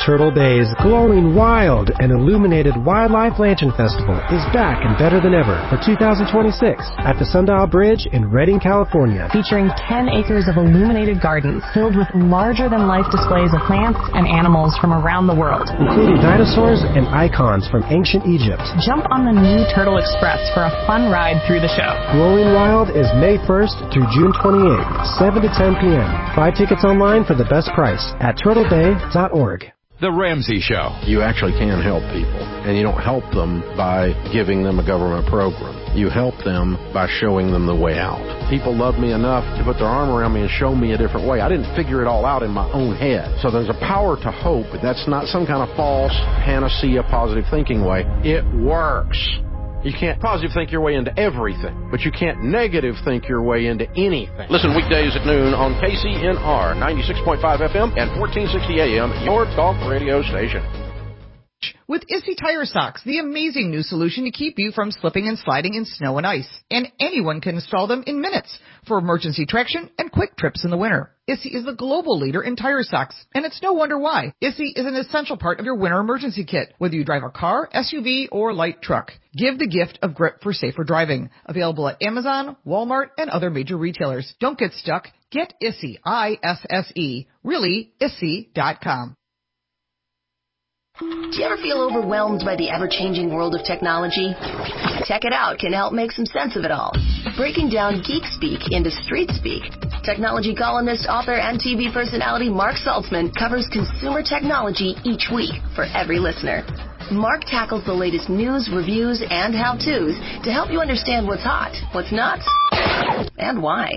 Turtle Bay's glowing wild and illuminated Wildlife Lantern Festival is back and better than ever for 2026 at the Sundial Bridge in Redding, California. Featuring 10 acres of illuminated gardens filled with larger-than-life displays of plants and animals from around the world, including dinosaurs and icons from ancient Egypt. Jump on the new Turtle Express for a fun ride through the show. Glowing Wild is May 1st through June 28th, 7 to 10 p.m. Buy tickets online for the best price at turtlebay.org. The Ramsey Show. You actually can help people, and you don't help them by giving them a government program. You help them by showing them the way out. People love me enough to put their arm around me and show me a different way. I didn't figure it all out in my own head. So there's a power to hope. That's not some kind of false panacea positive thinking way. It works. You can't positive think your way into everything, but you can't negative think your way into anything. Listen weekdays at noon on KCNR 96.5 FM and 1460 AM, your talk radio station. With Issy Tire Socks, the amazing new solution to keep you from slipping and sliding in snow and ice. And anyone can install them in minutes for emergency traction and quick trips in the winter. Issy is the global leader in tire socks, and it's no wonder why. Issy is an essential part of your winter emergency kit, whether you drive a car, SUV, or light truck. Give the gift of grip for safer driving. Available at Amazon, Walmart, and other major retailers. Don't get stuck. Get Issy, I-S-S-E, really, issy.com. Do you ever feel overwhelmed by the ever-changing world of technology? Tech It Out can help make some sense of it all. Breaking down geek speak into street speak, technology columnist, author, and TV personality Mark Saltzman covers consumer technology each week for every listener. Mark tackles the latest news, reviews, and how-tos to help you understand what's hot, what's not, and why.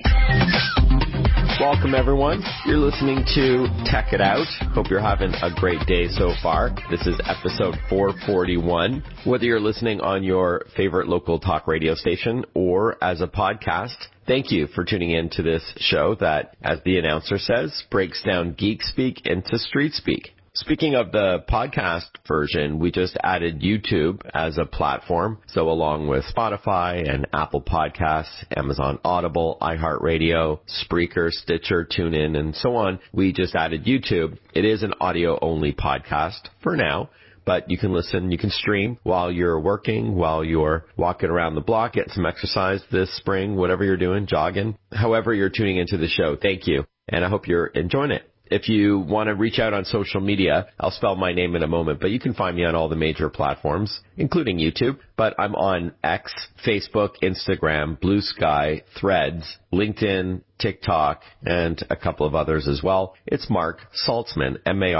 Welcome, everyone. You're listening to Tech It Out. Hope you're having a great day so far. This is episode 441. Whether you're listening on your favorite local talk radio station or as a podcast, thank you for tuning in to this show that, as the announcer says, breaks down geek speak into street speak. Speaking of the podcast version, we just added YouTube as a platform. So along with Spotify and Apple Podcasts, Amazon Audible, iHeartRadio, Spreaker, Stitcher, TuneIn, and so on, we just added YouTube. It is an audio-only podcast for now, but you can listen, you can stream while you're working, while you're walking around the block, getting some exercise this spring, whatever you're doing, jogging, however you're tuning into the show. Thank you, and I hope you're enjoying it. If you want to reach out on social media, I'll spell my name in a moment, but you can find me on all the major platforms, including YouTube. But I'm on X, Facebook, Instagram, Blue Sky, Threads, LinkedIn, TikTok, and a couple of others as well. It's Mark Saltzman,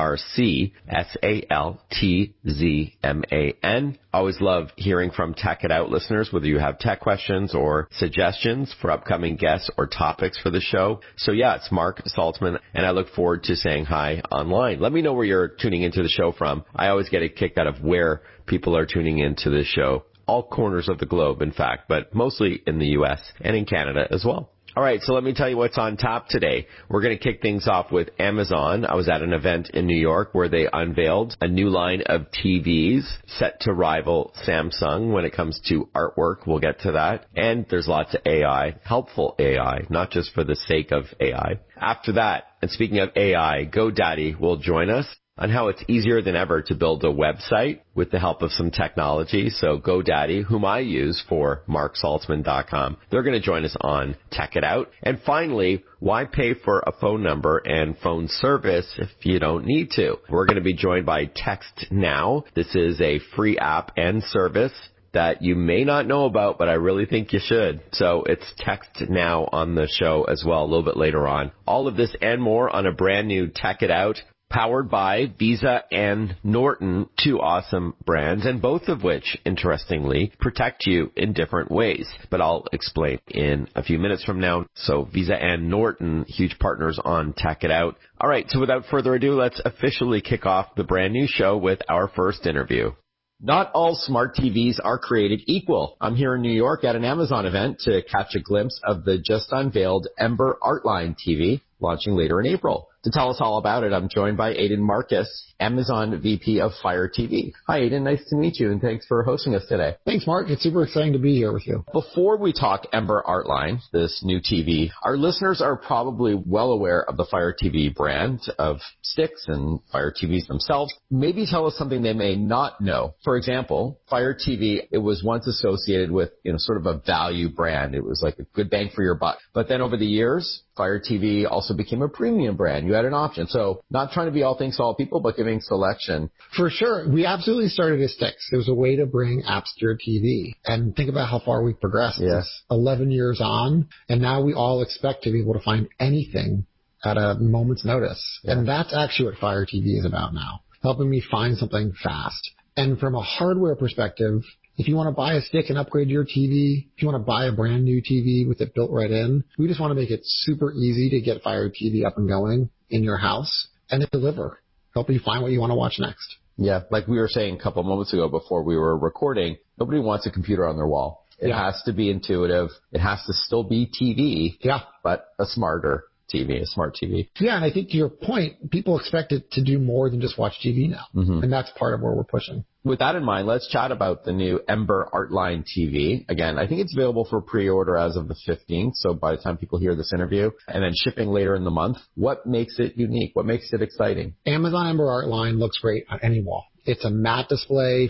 MarkSaltzman. Always love hearing from Tech It Out listeners, whether you have tech questions or suggestions for upcoming guests or topics for the show. So yeah, it's Mark Saltzman, and I look forward to saying hi online. Let me know where you're tuning into the show from. I always get a kick out of where people are tuning into this show. All corners of the globe, in fact, but mostly in the U.S. and in Canada as well. All right, so let me tell you what's on tap today. We're going to kick things off with Amazon. I was at an event in New York where they unveiled a new line of TVs set to rival Samsung when it comes to artwork. We'll get to that. And there's lots of AI, helpful AI, not just for the sake of AI. After that, and speaking of AI, GoDaddy will join us on how it's easier than ever to build a website with the help of some technology. So GoDaddy, whom I use for marksaltzman.com, they're going to join us on Tech It Out. And finally, why pay for a phone number and phone service if you don't need to? We're going to be joined by Text Now. This is a free app and service that you may not know about, but I really think you should. So it's Text Now on the show as well a little bit later on. All of this and more on a brand new Tech It Out, powered by Visa and Norton, two awesome brands, and both of which, interestingly, protect you in different ways. But I'll explain in a few minutes from now. So Visa and Norton, huge partners on Tech It Out. All right, so without further ado, let's officially kick off the brand new show with our first interview. Not all smart TVs are created equal. I'm here in New York at an Amazon event to catch a glimpse of the just unveiled Ember Artline TV, launching later in April. To tell us all about it, I'm joined by Aidan Marcus, Amazon VP of Fire TV. Hi, Aidan. Nice to meet you, and thanks for hosting us today. Thanks, Mark. It's super exciting to be here with you. Before we talk Ember Artline, this new TV, our listeners are probably well aware of the Fire TV brand of sticks and Fire TVs themselves. Maybe tell us something they may not know. For example, Fire TV, it was once associated with, sort of a value brand. It was like a good bang for your buck. But then over the years, Fire TV also became a premium brand. You had an option. So not trying to be all things to all people, but giving selection. For sure. We absolutely started as sticks. It was a way to bring apps to your TV. And think about how far we've progressed. Yeah. It's 11 years on, and now we all expect to be able to find anything at a moment's notice. Yeah. And that's actually what Fire TV is about now, helping me find something fast. And from a hardware perspective, if you want to buy a stick and upgrade your TV, if you want to buy a brand new TV with it built right in, we just want to make it super easy to get Fire TV up and going in your house and deliver, help you find what you want to watch next. Yeah, like we were saying a couple of moments ago before we were recording, nobody wants a computer on their wall. It has to be intuitive. It has to still be TV, but a smarter TV, a smart TV. Yeah, and I think to your point, people expect it to do more than just watch TV now, and that's part of where we're pushing. With that in mind, let's chat about the new Ember Artline TV. Again, I think it's available for pre-order as of the 15th, so by the time people hear this interview, and then shipping later in the month. What makes it unique? What makes it exciting? Amazon Ember Artline looks great on any wall. It's a matte display,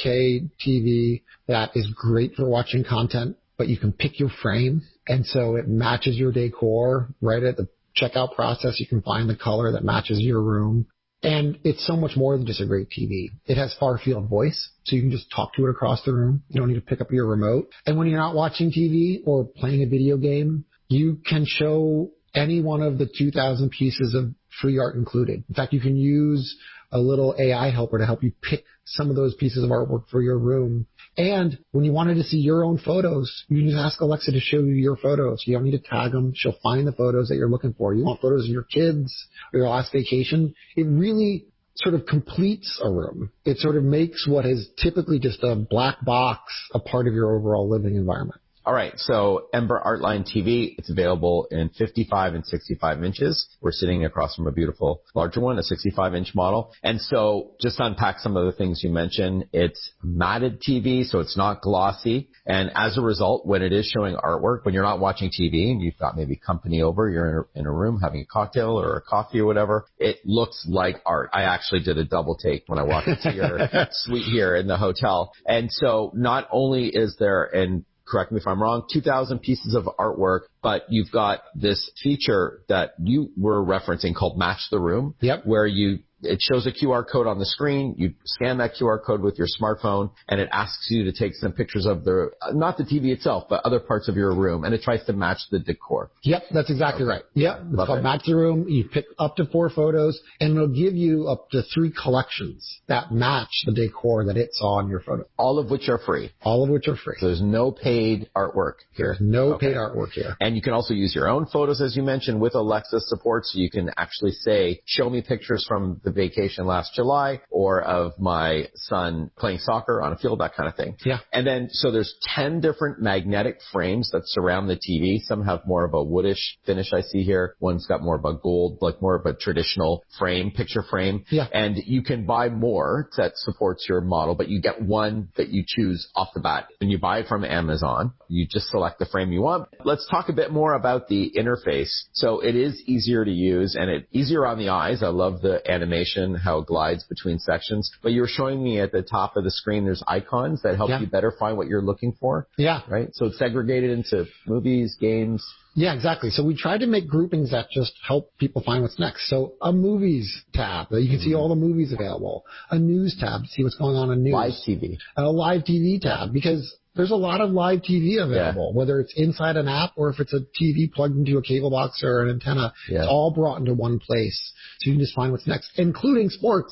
4K TV that is great for watching content, but you can pick your frame, and so it matches your decor. Right at the checkout process, you can find the color that matches your room. And it's so much more than just a great TV. It has far-field voice, so you can just talk to it across the room. You don't need to pick up your remote. And when you're not watching TV or playing a video game, you can show any one of the 2,000 pieces of free art included. In fact, you can use a little AI helper to help you pick some of those pieces of artwork for your room. And when you wanted to see your own photos, you can just ask Alexa to show you your photos. You don't need to tag them. She'll find the photos that you're looking for. You want photos of your kids or your last vacation. It really sort of completes a room. It sort of makes what is typically just a black box a part of your overall living environment. All right, so Ember Artline TV, it's available in 55 and 65 inches. We're sitting across from a beautiful larger one, a 65-inch model. And so just to unpack some of the things you mentioned, it's matted TV, so it's not glossy. And as a result, when it is showing artwork, when you're not watching TV and you've got maybe company over, you're in a room having a cocktail or a coffee or whatever, it looks like art. I actually did a double take when I walked into your suite here in the hotel. And so not only is there an correct me if I'm wrong, 2,000 pieces of artwork, but you've got this feature that you were referencing called Match the Room, where it shows a QR code on the screen. You scan that QR code with your smartphone, and it asks you to take some pictures of not the TV itself, but other parts of your room, and it tries to match the decor. Yep, that's exactly right. Yep, it's called Match the Room. You pick up to 4 photos, and it'll give you up to 3 collections that match the decor that it saw in your photo. All of which are free. All of which are free. So there's no paid artwork here. There's no paid artwork here. And you can also use your own photos, as you mentioned, with Alexa support, so you can actually say, show me pictures from the vacation last July or of my son playing soccer on a field, that kind of thing. Yeah. And then, so there's 10 different magnetic frames that surround the TV. Some have more of a woodish finish I see here. One's got more of a gold, like more of a traditional frame, picture frame. Yeah. And you can buy more that supports your model, but you get one that you choose off the bat. When you buy it from Amazon, you just select the frame you want. Let's talk a bit more about the interface. So it is easier to use and it's easier on the eyes. I love the animation, how it glides between sections. But you were showing me at the top of the screen, there's icons that help you better find what you're looking for. Yeah. Right? So it's segregated into movies, games. Yeah, exactly. So we tried to make groupings that just help people find what's next. So a movies tab that you can see all the movies available. A news tab to see what's going on in news. Live TV. A live TV tab because there's a lot of live TV available, whether it's inside an app or if it's a TV plugged into a cable box or an antenna. It's all brought into one place. So you can just find what's next, including sports.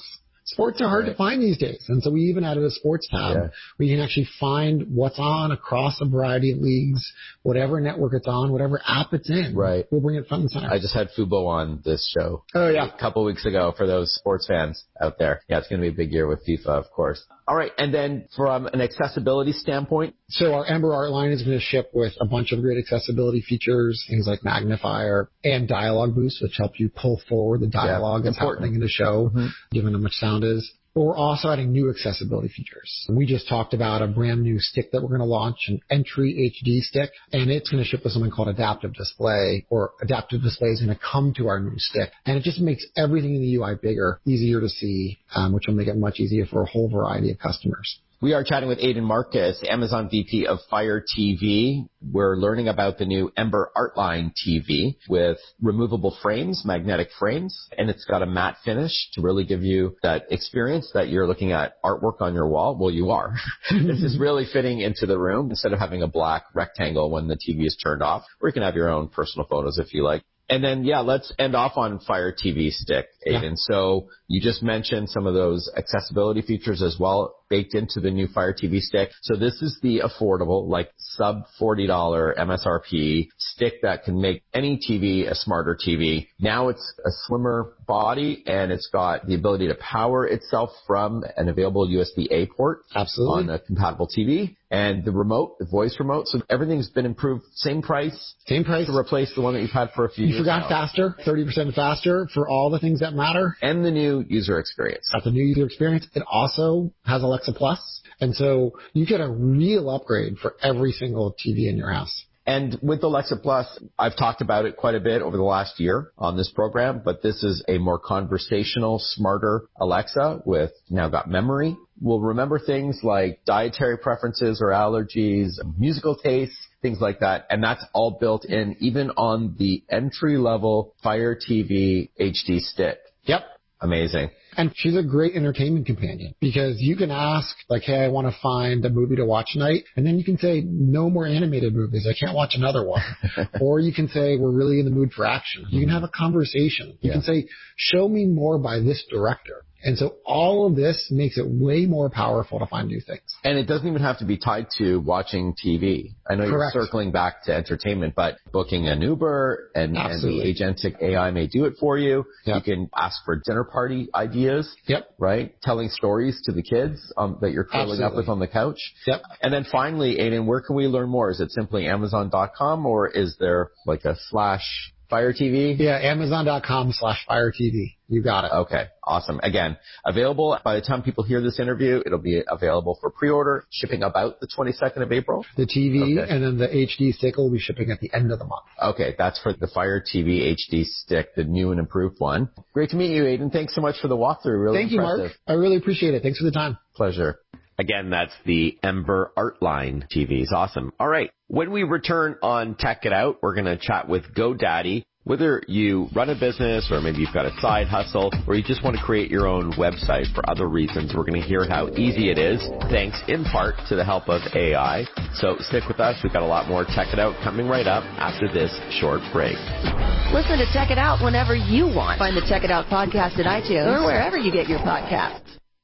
Sports are hard to find these days. And so we even added a sports tab. Yeah. We can actually find what's on across a variety of leagues, whatever network it's on, whatever app it's in. Right. We'll bring it front and center. I just had Fubo on this show. Oh, yeah. A couple weeks ago for those sports fans out there. Yeah, it's going to be a big year with FIFA, of course. All right. And then from an accessibility standpoint? So our Ember Art line is going to ship with a bunch of great accessibility features, things like magnifier and dialogue boost, which help you pull forward the dialogue that's happening in the show, given how much sound is. But we're also adding new accessibility features. We just talked about a brand new stick that we're going to launch, an Entry HD stick, and it's going to ship with something called Adaptive Display, or Adaptive Display is going to come to our new stick. And it just makes everything in the UI bigger, easier to see, which will make it much easier for a whole variety of customers. We are chatting with Aidan Marcus, Amazon VP of Fire TV. We're learning about the new Ember Artline TV with removable frames, magnetic frames, and it's got a matte finish to really give you that experience that you're looking at artwork on your wall. Well, you are. This is really fitting into the room instead of having a black rectangle when the TV is turned off, or you can have your own personal photos if you like. And then, let's end off on Fire TV Stick, Aidan. Yeah. So you just mentioned some of those accessibility features as well baked into the new Fire TV Stick. So this is the affordable, like sub $40 MSRP stick that can make any TV a smarter TV. Now it's a slimmer body and it's got the ability to power itself from an available USB-A port. Absolutely. On a compatible TV. And the remote, the voice remote, so everything's been improved. Same price. Same price. To replace the one that you've had for a few years. You forgot faster, 30% faster for all the things that matter. And the new user experience. Got the new user experience. It also has Alexa Plus. And so you get a real upgrade for every single TV in your house. And with Alexa Plus, I've talked about it quite a bit over the last year on this program, but this is a more conversational, smarter Alexa with now got memory. Will remember things like dietary preferences or allergies, musical tastes, things like that. And that's all built in even on the entry-level Fire TV HD stick. Yep. Amazing. And she's a great entertainment companion because you can ask, like, hey, I want to find a movie to watch tonight. And then you can say, no more animated movies. I can't watch another one. Or you can say, we're really in the mood for action. You can have a conversation. You can say, show me more by this director. And so all of this makes it way more powerful to find new things. And it doesn't even have to be tied to watching TV. I know Correct. You're circling back to entertainment, but booking an Uber and the agentic AI may do it for you. Yep. You can ask for dinner party ideas. Yep. Right? Telling stories to the kids that you're curling up with on the couch. Yep. And then finally, Aidan, where can we learn more? Is it simply Amazon.com or is there like a /Fire TV? Yeah, Amazon.com/Fire TV. You got it. Okay, awesome. Again, available by the time people hear this interview, it'll be available for pre-order, shipping about the 22nd of April. The TV and then the HD stick will be shipping at the end of the month. Okay, that's for the Fire TV HD stick, the new and improved one. Great to meet you, Aidan. Thanks so much for the walkthrough. Really Thank impressive. you, Mark. I really appreciate it. Thanks for the time. Pleasure. Again, that's the Ember Artline TVs. Awesome. All right. When we return on Tech It Out, we're going to chat with GoDaddy. Whether you run a business or maybe you've got a side hustle or you just want to create your own website for other reasons, we're going to hear how easy it is, thanks in part to the help of AI. So stick with us. We've got a lot more Tech It Out coming right up after this short break. Listen to Tech It Out whenever you want. Find the Tech It Out podcast at iTunes or wherever you get your podcasts.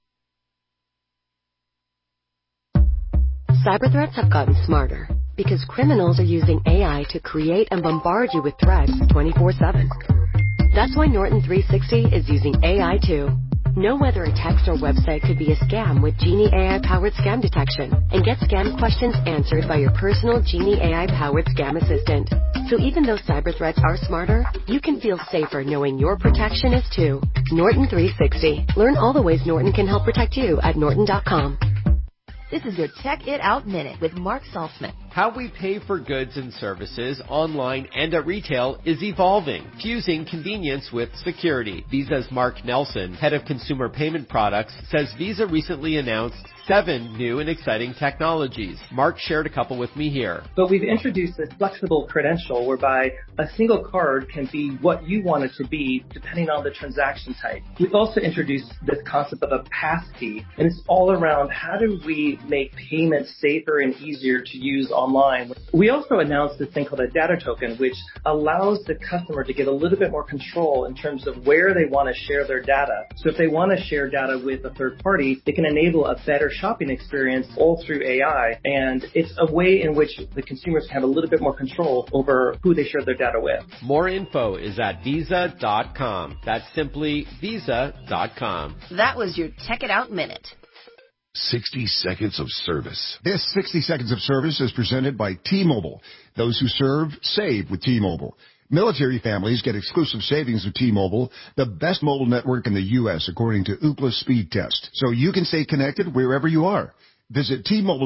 Cyber threats have gotten smarter because criminals are using AI to create and bombard you with threats 24/7. That's why Norton 360 is using AI too. Know whether a text or website could be a scam with Genie AI-powered scam detection and get scam questions answered by your personal Genie AI-powered scam assistant. So even though cyber threats are smarter, you can feel safer knowing your protection is too. Norton 360. Learn all the ways Norton can help protect you at norton.com. This is your Tech It Out Minute with Mark Saltzman. How we pay for goods and services online and at retail is evolving, fusing convenience with security. Visa's Mark Nelson, head of consumer payment products, says Visa recently announced 7 new and exciting technologies. Mark shared a couple with me here. But we've introduced this flexible credential whereby a single card can be what you want it to be depending on the transaction type. We've also introduced this concept of a passkey, and it's all around how do we make payments safer and easier to use online. We also announced this thing called a data token, which allows the customer to get a little bit more control in terms of where they want to share their data. So if they want to share data with a third party, they can enable a better shopping experience all through AI. And it's a way in which the consumers can have a little bit more control over who they share their data with. More info is at Visa.com. That's simply Visa.com. That was your Tech It Out Minute. 60 seconds of service. This 60 seconds of service is presented by T-Mobile. Those who serve, save with T-Mobile. Military families get exclusive savings with T-Mobile, the best mobile network in the U.S. according to Ookla Speed Test. So you can stay connected wherever you are. Visit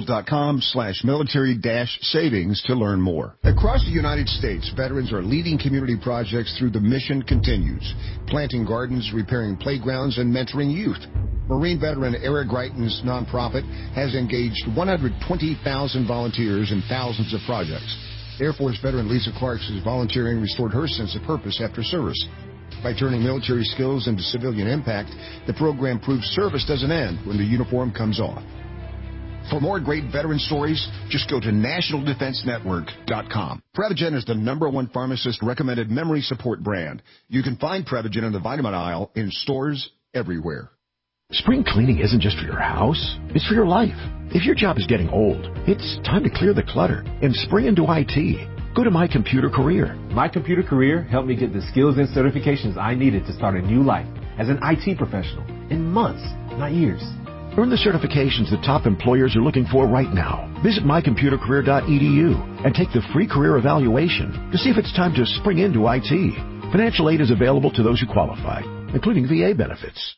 T-Mobile.com/military-savings to learn more. Across the United States, veterans are leading community projects through The Mission Continues, planting gardens, repairing playgrounds, and mentoring youth. Marine veteran Eric Greitens' nonprofit has engaged 120,000 volunteers in thousands of projects. Air Force veteran Lisa Clark's volunteering restored her sense of purpose after service. By turning military skills into civilian impact, the program proves service doesn't end when the uniform comes off. For more great veteran stories, just go to nationaldefensenetwork.com. Prevagen is the #1 pharmacist-recommended memory support brand. You can find Prevagen in the vitamin aisle in stores everywhere. Spring cleaning isn't just for your house, it's for your life. If your job is getting old, it's time to clear the clutter and spring into IT. Go to My Computer Career. My Computer Career helped me get the skills and certifications I needed to start a new life as an IT professional in months, not years. Earn the certifications that top employers are looking for right now. Visit mycomputercareer.edu and take the free career evaluation to see if it's time to spring into IT. Financial aid is available to those who qualify, including VA benefits.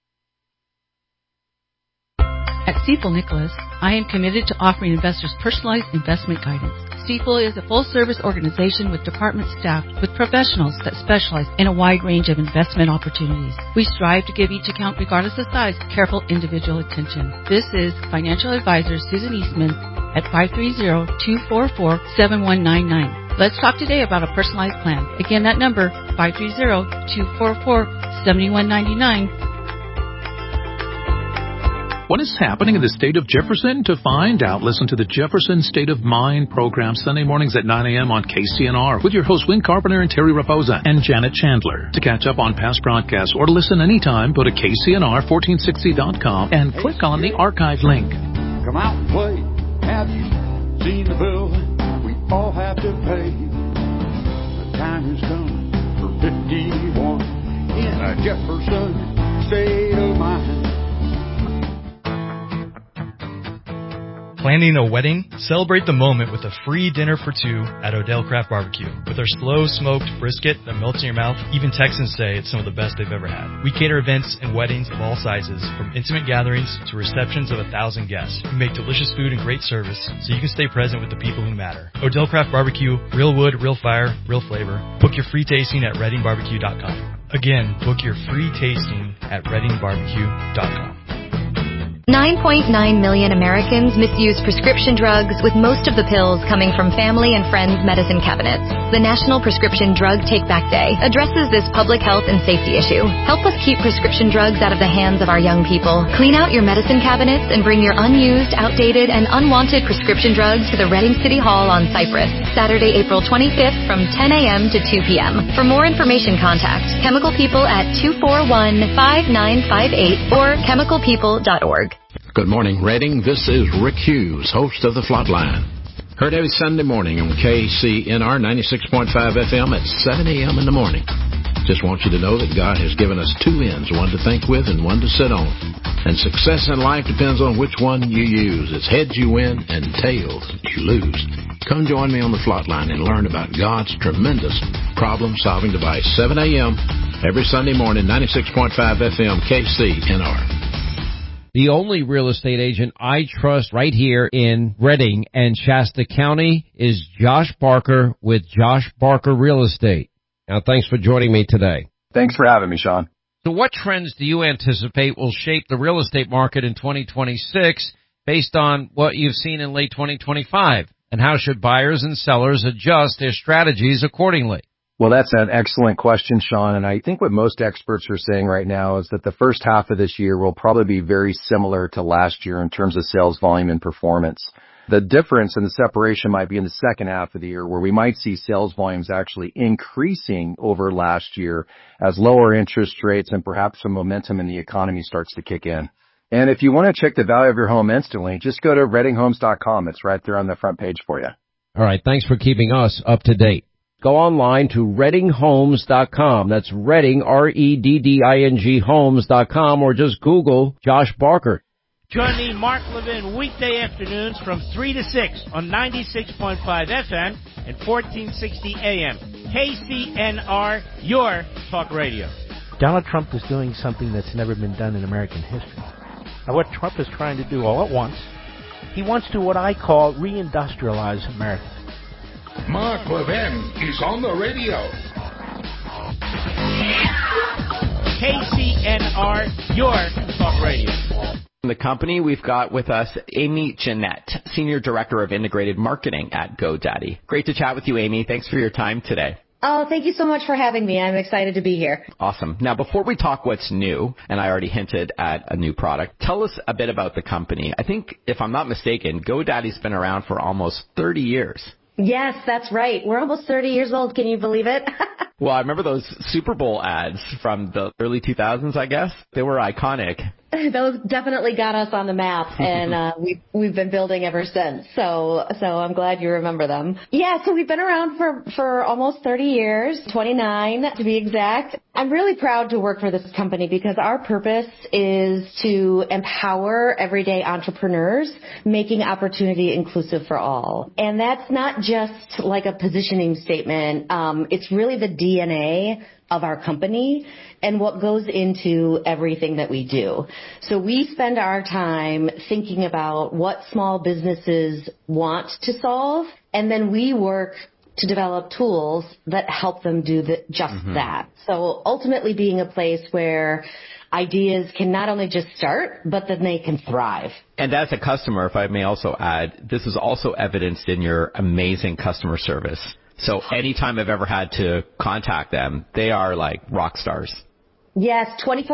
At Stifel Nicholas, I am committed to offering investors personalized investment guidance. Stifel is a full-service organization with department staffed with professionals that specialize in a wide range of investment opportunities. We strive to give each account, regardless of size, careful individual attention. This is financial advisor Susan Eastman at 530-244-7199. Let's talk today about a personalized plan. Again, that number, 530-244-7199. What is happening in the state of Jefferson? To find out, listen to the Jefferson State of Mind program Sunday mornings at 9 a.m. on KCNR with your hosts Win Carpenter and Terry Raposa and Janet Chandler. To catch up on past broadcasts or to listen anytime, go to KCNR1460.com and click on the archive link. Come out and play. Have you seen the bill we all have to pay? The time has come for 51 in a Jefferson State of Mind. Planning a wedding? Celebrate the moment with a free dinner for two at Odell Craft Barbecue. With our slow smoked brisket that melts in your mouth, even Texans say it's some of the best they've ever had. We cater events and weddings of all sizes, from intimate gatherings to receptions of 1,000 guests. We make delicious food and great service so you can stay present with the people who matter. Odell Craft Barbecue, real wood, real fire, real flavor. Book your free tasting at reddingbarbecue.com. Again, book your free tasting at reddingbarbecue.com. 9.9 million Americans misuse prescription drugs, with most of the pills coming from family and friends' medicine cabinets. The National Prescription Drug Take-Back Day addresses this public health and safety issue. Help us keep prescription drugs out of the hands of our young people. Clean out your medicine cabinets and bring your unused, outdated, and unwanted prescription drugs to the Reading City Hall on Cypress, Saturday, April 25th from 10 a.m. to 2 p.m. For more information, contact Chemical People at 241-5958 or chemicalpeople.org. Good morning, Reading. This is Rick Hughes, host of The Flatline. Heard every Sunday morning on KCNR 96.5 FM at 7 a.m. in the morning. Just want you to know that God has given us two ends, one to think with and one to sit on. And success in life depends on which one you use. It's heads you win and tails you lose. Come join me on The Flatline and learn about God's tremendous problem-solving device. 7 a.m. every Sunday morning, 96.5 FM, KCNR. The only real estate agent I trust right here in Reading and Shasta County is Josh Barker with Josh Barker Real Estate. Now, thanks for joining me today. Thanks for having me, Sean. So what trends do you anticipate will shape the real estate market in 2026 based on what you've seen in late 2025? And how should buyers and sellers adjust their strategies accordingly? Well, that's an excellent question, Sean. And I think what most experts are saying right now is that the first half of this year will probably be very similar to last year in terms of sales volume and performance. The difference and the separation might be in the second half of the year, where we might see sales volumes actually increasing over last year as lower interest rates and perhaps some momentum in the economy starts to kick in. And if you want to check the value of your home instantly, just go to reddinghomes.com. It's right there on the front page for you. All right. Thanks for keeping us up to date. Go online to reddinghomes.com. That's Redding, R-E-D-D-I-N-G homes.com, or just Google Josh Barker. Join me, Mark Levin, weekday afternoons from 3 to 6 on 96.5 FM and 1460 AM. KCNR, your talk radio. Donald Trump is doing something that's never been done in American history. Now, what Trump is trying to do all at once, he wants to what I call reindustrialize America. Mark Levin is on the radio. KCNR, your talk radio. From the company, we've got with us Amy Jeanette, Senior Director of Integrated Marketing at GoDaddy. Great to chat with you, Amy. Thanks for your time today. Oh, thank you so much for having me. I'm excited to be here. Awesome. Now, before we talk what's new, and I already hinted at a new product, tell us a bit about the company. I think, if I'm not mistaken, GoDaddy's been around for almost 30 years. Yes, that's right. We're almost 30 years old. Can you believe it? Well, I remember those Super Bowl ads from the early 2000s, I guess. They were iconic. Those definitely got us on the map, and we've been building ever since. So I'm glad you remember them. Yeah, so we've been around for almost 30 years, 29 to be exact. I'm really proud to work for this company because our purpose is to empower everyday entrepreneurs, making opportunity inclusive for all. And that's not just like a positioning statement. It's really the DNA of our company and what goes into everything that we do. So we spend our time thinking about what small businesses want to solve, and then we work to develop tools that help them do that. So ultimately being a place where ideas can not only just start, but then they can thrive. And as a customer, if I may also add, this is also evidenced in your amazing customer service. So anytime I've ever had to contact them, they are like rock stars. Yes,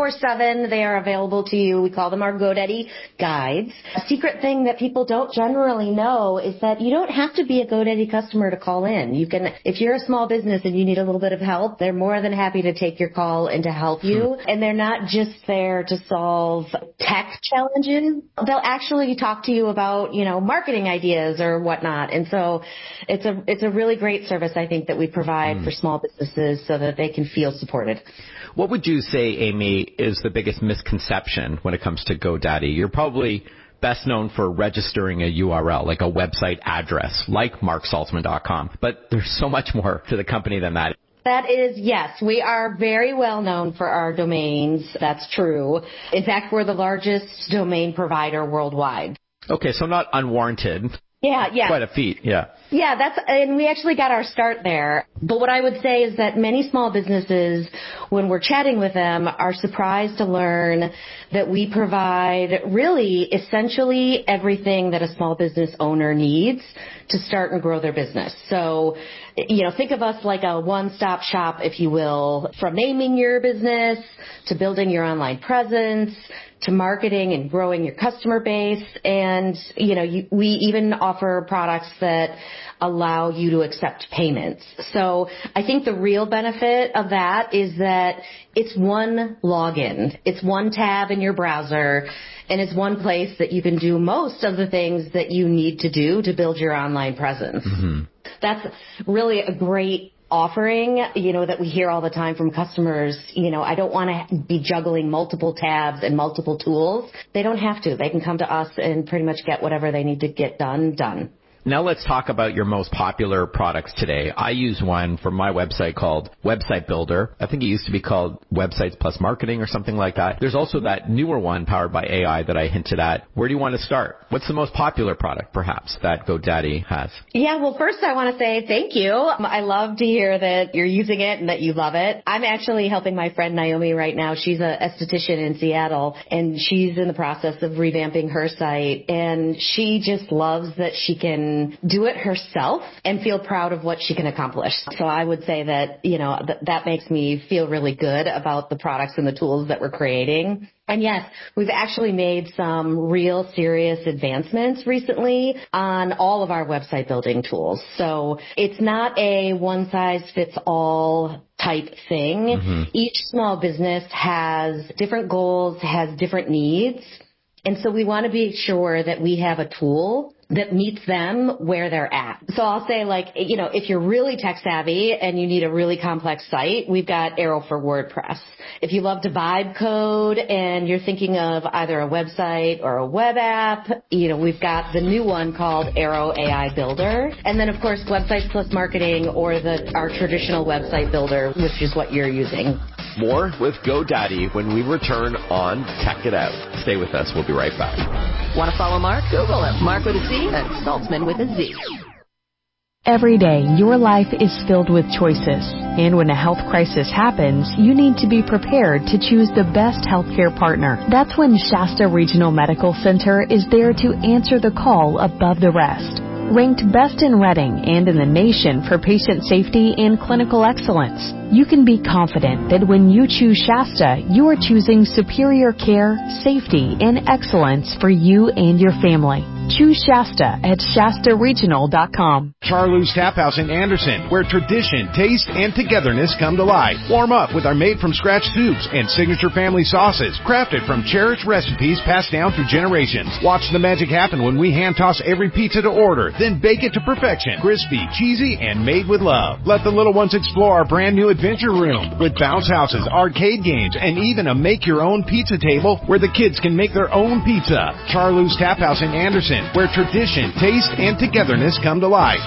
24/7. They are available to you. We call them our GoDaddy guides. A secret thing that people don't generally know is that you don't have to be a GoDaddy customer to call in. You can, if you're a small business and you need a little bit of help, they're more than happy to take your call and to help you. And they're not just there to solve tech challenges. They'll actually talk to you about, marketing ideas or whatnot. And so it's a really great service, I think, that we provide for small businesses so that they can feel supported. What would you say, Amy, is the biggest misconception when it comes to GoDaddy? You're probably best known for registering a URL, like a website address, like marksaltzman.com. But there's so much more to the company than that. That is, yes, we are very well known for our domains. That's true. In fact, we're the largest domain provider worldwide. Okay, so not unwarranted. Yeah. Quite a feat, yeah. Yeah, and we actually got our start there. But what I would say is that many small businesses, when we're chatting with them, are surprised to learn that we provide really essentially everything that a small business owner needs to start and grow their business. So, think of us like a one-stop shop, if you will, from naming your business to building your online presence to marketing and growing your customer base. And, we even offer products that allow you to accept payments. So I think the real benefit of that is that it's one login. It's one tab in your browser, and it's one place that you can do most of the things that you need to do to build your online presence. That's really a great offering, that we hear all the time from customers. I don't want to be juggling multiple tabs and multiple tools. They don't have to. They can come to us and pretty much get whatever they need to get done. Now let's talk about your most popular products today. I use one for my website called Website Builder. I think it used to be called Websites Plus Marketing or something like that. There's also that newer one powered by AI that I hinted at. Where do you want to start? What's the most popular product, perhaps, that GoDaddy has? Yeah, well, first I want to say thank you. I love to hear that you're using it and that you love it. I'm actually helping my friend Naomi right now. She's an esthetician in Seattle, and she's in the process of revamping her site. And she just loves that she can can do it herself and feel proud of what she can accomplish. So I would say that, that makes me feel really good about the products and the tools that we're creating. And yes, we've actually made some real serious advancements recently on all of our website building tools. So it's not a one-size-fits-all type thing. Mm-hmm. Each small business has different goals, has different needs. And so we want to be sure that we have a tool that meets them where they're at. So I'll say, if you're really tech savvy and you need a really complex site, we've got Arrow for WordPress. If you love to vibe code and you're thinking of either a website or a web app, we've got the new one called Arrow AI Builder. And then, of course, Websites Plus Marketing or our traditional website builder, which is what you're using. More with GoDaddy when we return on Tech It Out. Stay with us. We'll be right back. Want to follow Mark? Google him. Mark with a C and Saltzman with a Z. Every day, your life is filled with choices. And when a health crisis happens, you need to be prepared to choose the best healthcare partner. That's when Shasta Regional Medical Center is there to answer the call above the rest. Ranked best in Reading and in the nation for patient safety and clinical excellence, you can be confident that when you choose Shasta, you are choosing superior care, safety, and excellence for you and your family. Choose Shasta at ShastaRegional.com. Charlou's Tap House in Anderson, where tradition, taste, and togetherness come to life. Warm up with our made-from-scratch soups and signature family sauces, crafted from cherished recipes passed down through generations. Watch the magic happen when we hand-toss every pizza to order, then bake it to perfection. Crispy, cheesy, and made with love. Let the little ones explore our brand-new adventure room with bounce houses, arcade games, and even a make-your-own pizza table where the kids can make their own pizza. Charlou's Tap House in Anderson, where tradition, taste, and togetherness come to life.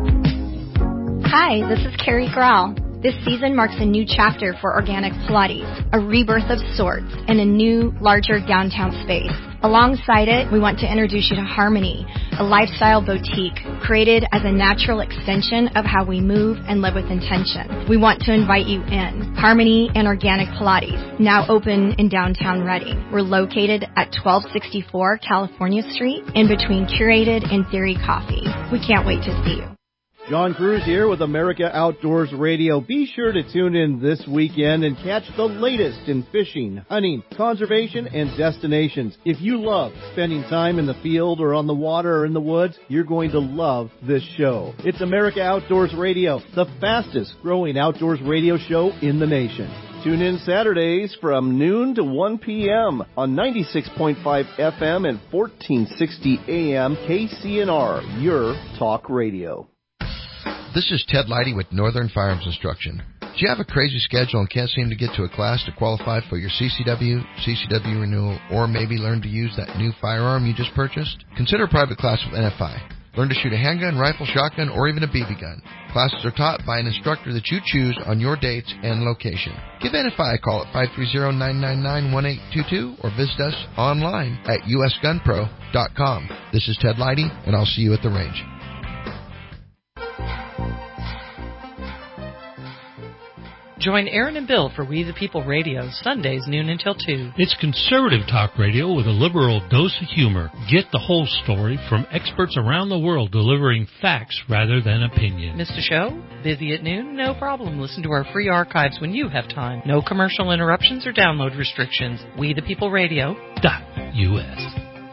Hi, this is Carrie Grau. This season marks a new chapter for Organic Pilates, a rebirth of sorts, in a new, larger downtown space. Alongside it, we want to introduce you to Harmony, a lifestyle boutique created as a natural extension of how we move and live with intention. We want to invite you in. Harmony and Organic Pilates, now open in downtown Reading. We're located at 1264 California Street, in between Curated and Theory Coffee. We can't wait to see you. John Cruz here with America Outdoors Radio. Be sure to tune in this weekend and catch the latest in fishing, hunting, conservation, and destinations. If you love spending time in the field or on the water or in the woods, you're going to love this show. It's America Outdoors Radio, the fastest growing outdoors radio show in the nation. Tune in Saturdays from noon to 1 p.m. on 96.5 FM and 1460 AM KCNR, your talk radio. This is Ted Leidy with Northern Firearms Instruction. Do you have a crazy schedule and can't seem to get to a class to qualify for your CCW renewal, or maybe learn to use that new firearm you just purchased? Consider a private class with NFI. Learn to shoot a handgun, rifle, shotgun, or even a BB gun. Classes are taught by an instructor that you choose on your dates and location. Give NFI a call at 530-999-1822 or visit us online at usgunpro.com. This is Ted Leidy, and I'll see you at the range. Join Aaron and Bill for We the People Radio, Sundays noon until 2. It's conservative talk radio with a liberal dose of humor. Get the whole story from experts around the world delivering facts rather than opinion. Missed a show? Busy at noon? No problem. Listen to our free archives when you have time. No commercial interruptions or download restrictions. We the People Radio.us.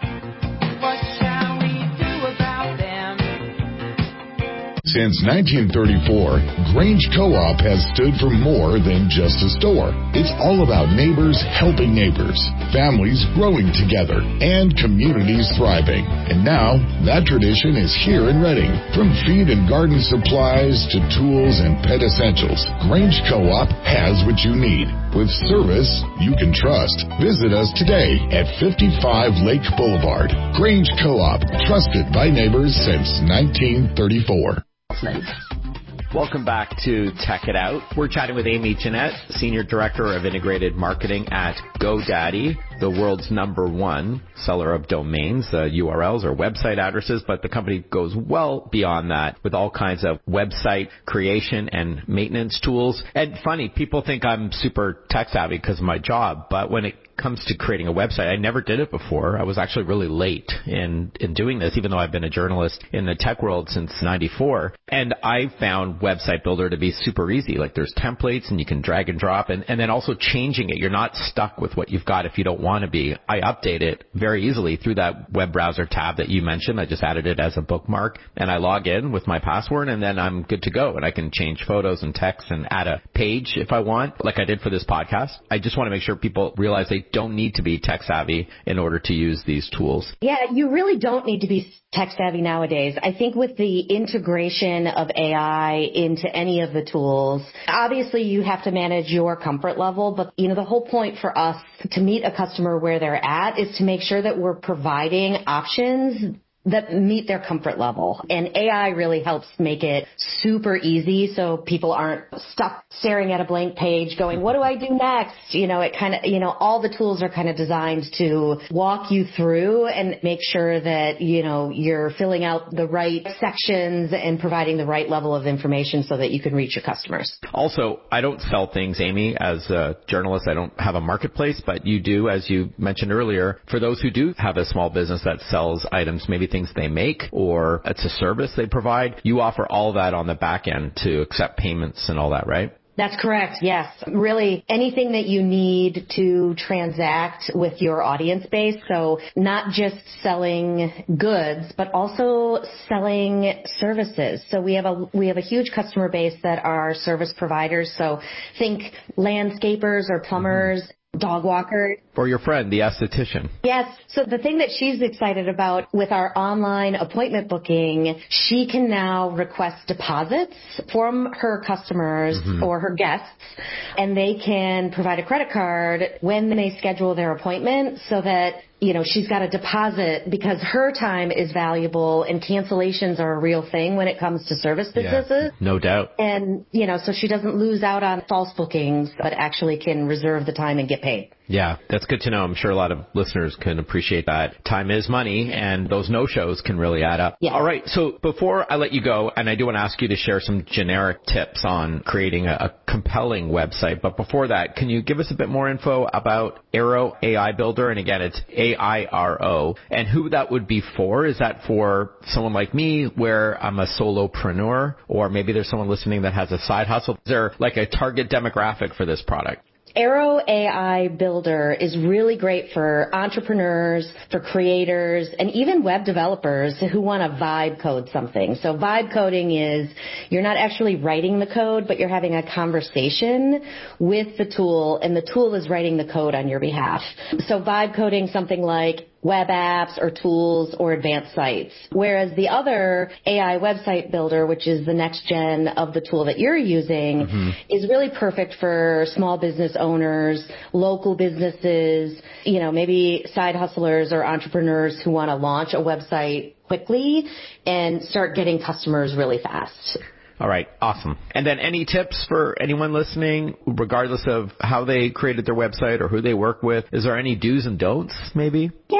Since 1934, Grange Co-op has stood for more than just a store. It's all about neighbors helping neighbors, families growing together, and communities thriving. And now, that tradition is here in Reading. From feed and garden supplies to tools and pet essentials, Grange Co-op has what you need. With service you can trust. Visit us today at 55 Lake Boulevard. Grange Co-op, trusted by neighbors since 1934. Welcome back to Tech It Out. We're chatting with Amy Jeanette, Senior Director of Integrated Marketing at GoDaddy. the world's #1 seller of domains, URLs or website addresses, but the company goes well beyond that with all kinds of website creation and maintenance tools. And funny, people think I'm super tech savvy because of my job, but when it comes to creating a website, I never did it before. I was actually really late in doing this, even though I've been a journalist in the tech world since 94. And I found Website Builder to be super easy. Like there's templates and you can drag and drop and then also changing it. You're not stuck with what you've got if you don't want to be. I update it very easily through that web browser tab that you mentioned. I just added it as a bookmark and I log in with my password and then I'm good to go. And I can change photos and text and add a page if I want, like I did for this podcast. I just want to make sure people realize they don't need to be tech savvy in order to use these tools. Yeah, you really don't need to be tech savvy nowadays. I think with the integration of AI into any of the tools, obviously you have to manage your comfort level, but the whole point for us to meet a customer where they're at is to make sure that we're providing options that meet their comfort level. And AI really helps make it super easy so people aren't stuck staring at a blank page going, what do I do next? It kind of, all the tools are kind of designed to walk you through and make sure that, you're filling out the right sections and providing the right level of information so that you can reach your customers. Also, I don't sell things, Amy. As a journalist, I don't have a marketplace, but you do, as you mentioned earlier, for those who do have a small business that sells items, maybe things they make or it's a service they provide, you offer all that on the back end to accept payments and all that, right? That's correct. Yes. Really anything that you need to transact with your audience base. So not just selling goods, but also selling services. So we have a huge customer base that are service providers. So think landscapers or plumbers, dog walkers. Or your friend, the esthetician. Yes. So the thing that she's excited about with our online appointment booking, she can now request deposits from her customers or her guests, and they can provide a credit card when they schedule their appointment so that she's got a deposit because her time is valuable and cancellations are a real thing when it comes to service businesses. Yeah, no doubt. And, so she doesn't lose out on false bookings, but actually can reserve the time and get paid. Yeah, that's good to know. I'm sure a lot of listeners can appreciate that. Time is money, and those no-shows can really add up. Yeah. All right, so before I let you go, and I do want to ask you to share some generic tips on creating a compelling website, but before that, can you give us a bit more info about Airo AI Builder? And again, it's AIRO, and who that would be for? Is that for someone like me where I'm a solopreneur, or maybe there's someone listening that has a side hustle? Is there like a target demographic for this product? Airo AI Builder is really great for entrepreneurs, for creators, and even web developers who want to vibe code something. So vibe coding is you're not actually writing the code, but you're having a conversation with the tool, and the tool is writing the code on your behalf. So vibe coding something like web apps or tools or advanced sites. Whereas the other AI website builder, which is the next gen of the tool that you're using, is really perfect for small business owners, local businesses, maybe side hustlers or entrepreneurs who want to launch a website quickly and start getting customers really fast. All right. Awesome. And then any tips for anyone listening, regardless of how they created their website or who they work with? Is there any do's and don'ts, maybe? Yeah.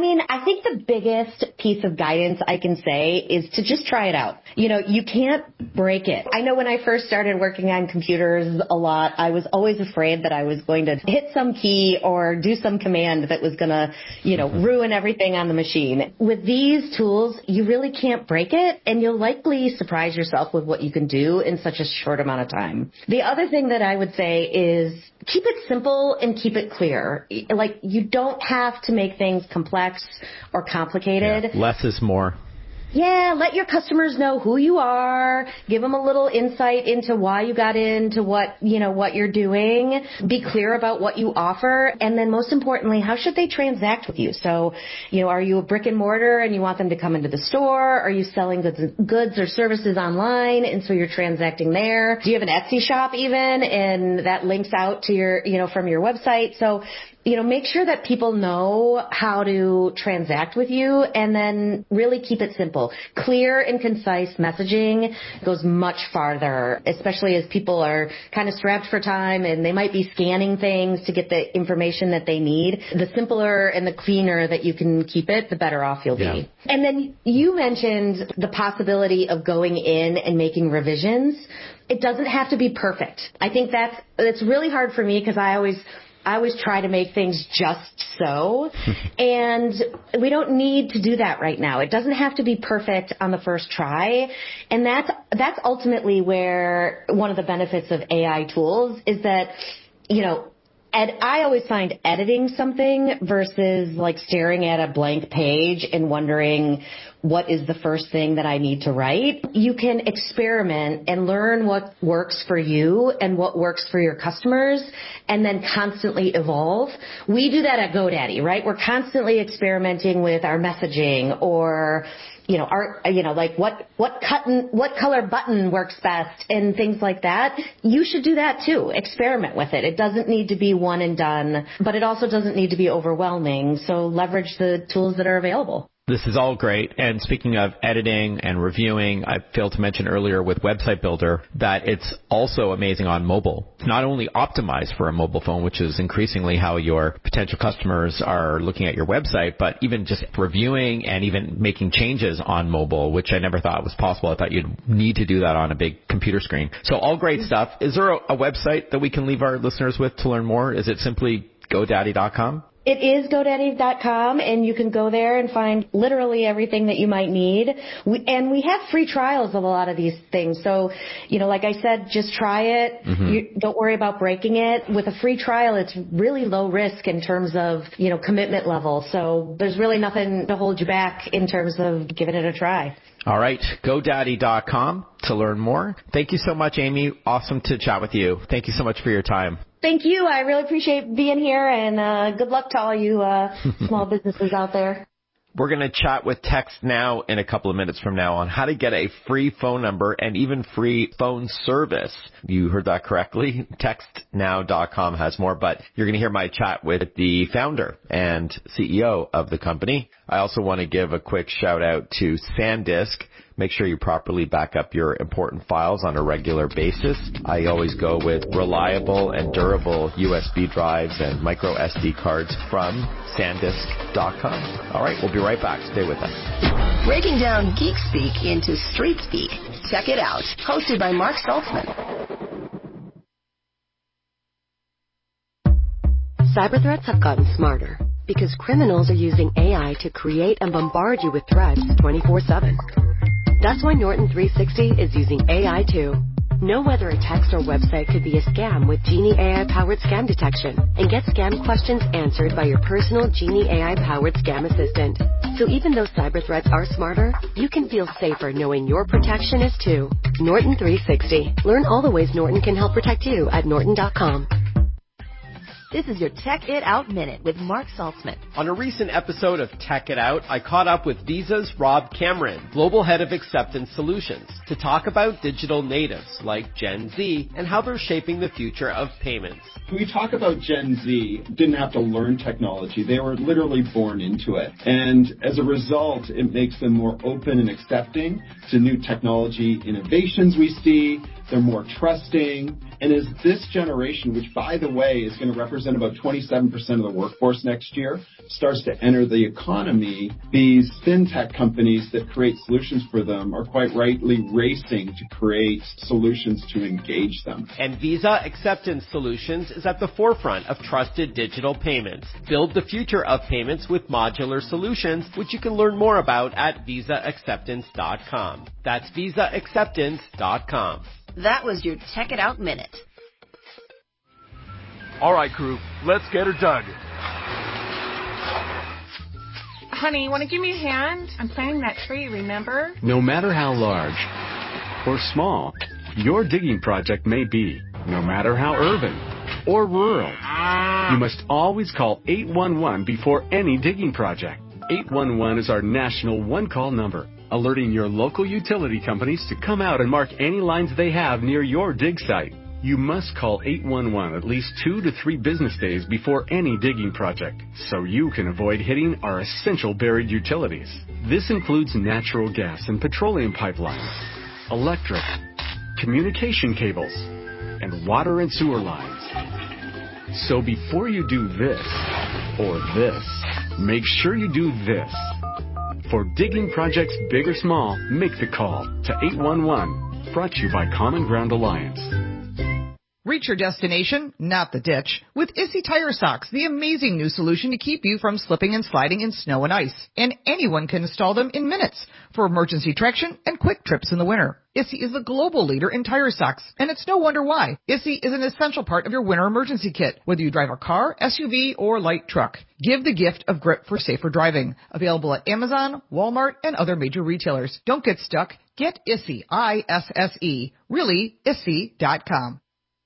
I think the biggest piece of guidance I can say is to just try it out. You can't break it. I know when I first started working on computers a lot, I was always afraid that I was going to hit some key or do some command that was going to, ruin everything on the machine. With these tools, you really can't break it, and you'll likely surprise yourself with what you can do in such a short amount of time. The other thing that I would say is keep it simple and keep it clear. Like, you don't have to make things complex or complicated. Yeah, less is more. Yeah, let your customers know who you are. Give them a little insight into why you got into what you're doing. Be clear about what you offer. And then most importantly, how should they transact with you? So, are you a brick and mortar and you want them to come into the store? Are you selling goods or services online and so you're transacting there? Do you have an Etsy shop even? And that links out to your, from your website. So make sure that people know how to transact with you, and then really keep it simple. Clear and concise messaging goes much farther, especially as people are kind of strapped for time and they might be scanning things to get the information that they need. The simpler and the cleaner that you can keep it, the better off you'll be. And then you mentioned the possibility of going in and making revisions. It doesn't have to be perfect. I think that's really hard for me because I always try to make things just so. And we don't need to do that right now. It doesn't have to be perfect on the first try. And that's ultimately where one of the benefits of AI tools is that, I always find editing something versus like staring at a blank page and wondering what is the first thing that I need to write. You can experiment and learn what works for you and what works for your customers, and then constantly evolve. We do that at GoDaddy, right? We're constantly experimenting with our messaging, or what color button works best and things like that. You should do that too. Experiment with it. It doesn't need to be one and done, but it also doesn't need to be overwhelming. So leverage the tools that are available. This is all great. And speaking of editing and reviewing, I failed to mention earlier with Website Builder that it's also amazing on mobile. It's not only optimized for a mobile phone, which is increasingly how your potential customers are looking at your website, but even just reviewing and even making changes on mobile, which I never thought was possible. I thought you'd need to do that on a big computer screen. So all great stuff. Is there a website that we can leave our listeners with to learn more? Is it simply GoDaddy.com? It is GoDaddy.com, and you can go there and find literally everything that you might need. We have free trials of a lot of these things. So, like I said, just try it. Mm-hmm. Don't worry about breaking it. With a free trial, it's really low risk in terms of, commitment level. So there's really nothing to hold you back in terms of giving it a try. All right. GoDaddy.com to learn more. Thank you so much, Amy. Awesome to chat with you. Thank you so much for your time. Thank you. I really appreciate being here, and good luck to all you small businesses out there. We're going to chat with TextNow in a couple of minutes from now on how to get a free phone number and even free phone service. You heard that correctly. TextNow.com has more, but you're going to hear my chat with the founder and CEO of the company. I also want to give a quick shout out to SanDisk. Make sure you properly back up your important files on a regular basis. I always go with reliable and durable USB drives and micro SD cards from SanDisk.com. All right, we'll be right back. Stay with us. Breaking down geek speak into street speak. Check it out. Hosted by Mark Saltzman. Cyber threats have gotten smarter because criminals are using AI to create and bombard you with threats 24/7. That's why Norton 360 is using AI too. Know whether a text or website could be a scam with Genie AI-powered scam detection, and get scam questions answered by your personal Genie AI-powered scam assistant. So even though cyber threats are smarter, you can feel safer knowing your protection is too. Norton 360. Learn all the ways Norton can help protect you at Norton.com. This is your Tech It Out Minute with Mark Saltzman. On a recent episode of Tech It Out, I caught up with Visa's Rob Cameron, Global Head of Acceptance Solutions, to talk about digital natives like Gen Z and how they're shaping the future of payments. When we talk about Gen Z, didn't have to learn technology. They were literally born into it. And as a result, it makes them more open and accepting to new technology innovations we see. They're more trusting. And as this generation, which, by the way, is going to represent about 27% of the workforce next year, starts to enter the economy, these fintech companies that create solutions for them are quite rightly racing to create solutions to engage them. And Visa Acceptance Solutions is at the forefront of trusted digital payments. Build the future of payments with modular solutions, which you can learn more about at visaacceptance.com. That's visaacceptance.com. That was your Tech It Out Minute. All right, crew, let's get her dug. Honey, you want to give me a hand? I'm planting that tree, remember? No matter how large or small your digging project may be, no matter how urban or rural, you must always call 811 before any digging project. 811 is our national one-call number, alerting your local utility companies to come out and mark any lines they have near your dig site. You must call 811 at least 2 to 3 business days before any digging project, so you can avoid hitting our essential buried utilities. This includes natural gas and petroleum pipelines, electric, communication cables, and water and sewer lines. So before you do this or this, make sure you do this. For digging projects big or small, make the call to 811. Brought to you by Common Ground Alliance. Reach your destination, not the ditch, with Issy Tire Socks, the amazing new solution to keep you from slipping and sliding in snow and ice. And anyone can install them in minutes for emergency traction and quick trips in the winter. Issy is the global leader in tire socks, and it's no wonder why. Issy is an essential part of your winter emergency kit, whether you drive a car, SUV, or light truck. Give the gift of grip for safer driving. Available at Amazon, Walmart, and other major retailers. Don't get stuck. Get Issy, I-S-S-E, really, issy.com.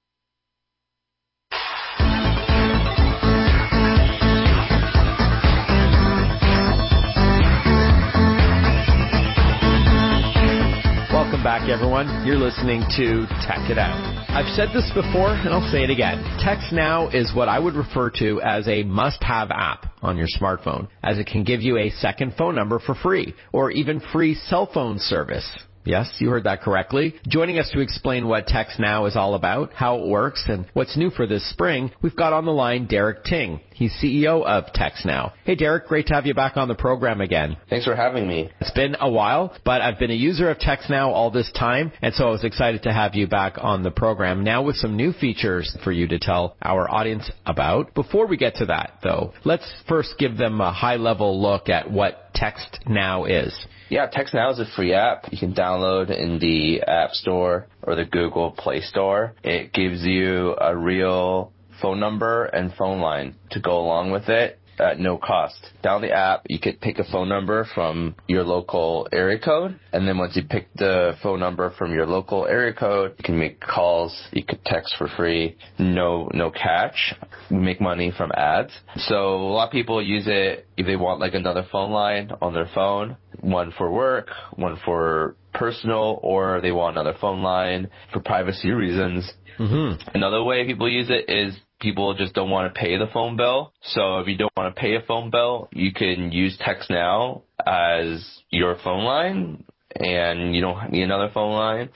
Welcome back, everyone. You're listening to Tech It Out. I've said this before, and I'll say it again. Text Now is what I would refer to as a must-have app on your smartphone, as it can give you a second phone number for free, or even free cell phone service. Yes, you heard that correctly. Joining us to explain what Text Now is all about, how it works, and what's new for this spring, we've got on the line Derek Ting. He's CEO of Text Now. Hey, Derek, great to have you back on the program again. Thanks for having me. It's been a while, but I've been a user of Text Now all this time, and so I was excited to have you back on the program now with some new features for you to tell our audience about. Before we get to that, though, let's first give them a high-level look at what Text Now is. Yeah, Text Now is a free app you can download in the App Store or the Google Play Store. It gives you a real phone number and phone line to go along with it at no cost. Down the app, you could pick a phone number from your local area code, and then once you pick the phone number from your local area code, you can make calls, you could text for free, no catch. You make money from ads. So a lot of people use it if they want like another phone line on their phone, one for work, one for personal, or they want another phone line for privacy reasons. Mm-hmm. Another way people use it is people just don't want to pay the phone bill. So if you don't want to pay a phone bill, you can use Text Now as your phone line, and you don't need another phone line.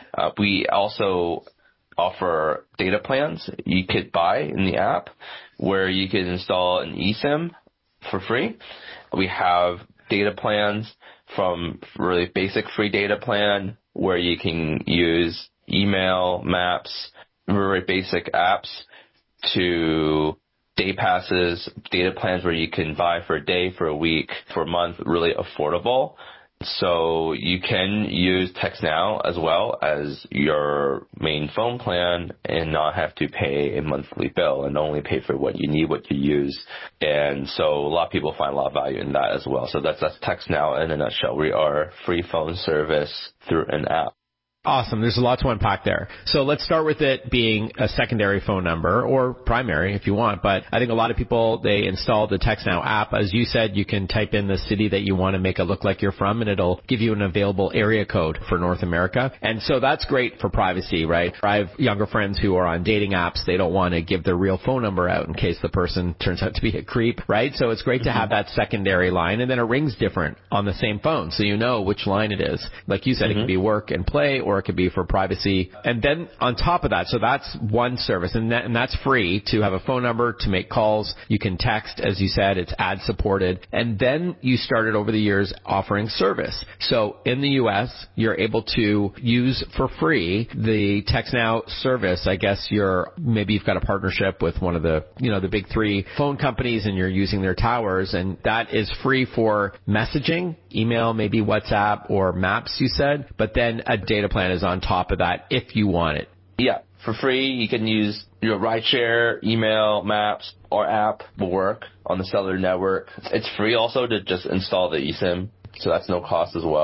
We also offer data plans you could buy in the app where you can install an eSIM for free. We have data plans from really basic free data plan where you can use email, maps, very basic apps, to day passes, data plans where you can buy for a day, for a week, for a month, really affordable. So you can use Text Now as well as your main phone plan and not have to pay a monthly bill and only pay for what you need, what you use. And so a lot of people find a lot of value in that as well. So that's Text Now in a nutshell. We are a free phone service through an app. Awesome. There's a lot to unpack there. So let's start with it being a secondary phone number, or primary if you want. But I think a lot of people, they install the Text Now app. As you said, you can type in the city that you want to make it look like you're from, and it'll give you an available area code for North America. And so that's great for privacy, right? I have younger friends who are on dating apps. They don't want to give their real phone number out in case the person turns out to be a creep, right? So it's great to have that secondary line, and then it rings different on the same phone, so you know which line it is. Like you said, it could be work and play, or it could be for privacy. And then on top of that, so that's one service, and that's free to have a phone number, to make calls. You can text, as you said, it's ad supported. And then you started over the years offering service. So in the U.S., you're able to use for free the Text Now service. I guess maybe you've got a partnership with one of the big three phone companies, and you're using their towers, and that is free for messaging, email, maybe WhatsApp or Maps, you said, but then a data plan is on top of that if you want it. Yeah, for free, you can use your rideshare, email, Maps, or app will work on the cellular network. It's free also to just install the eSIM, so that's no cost as well.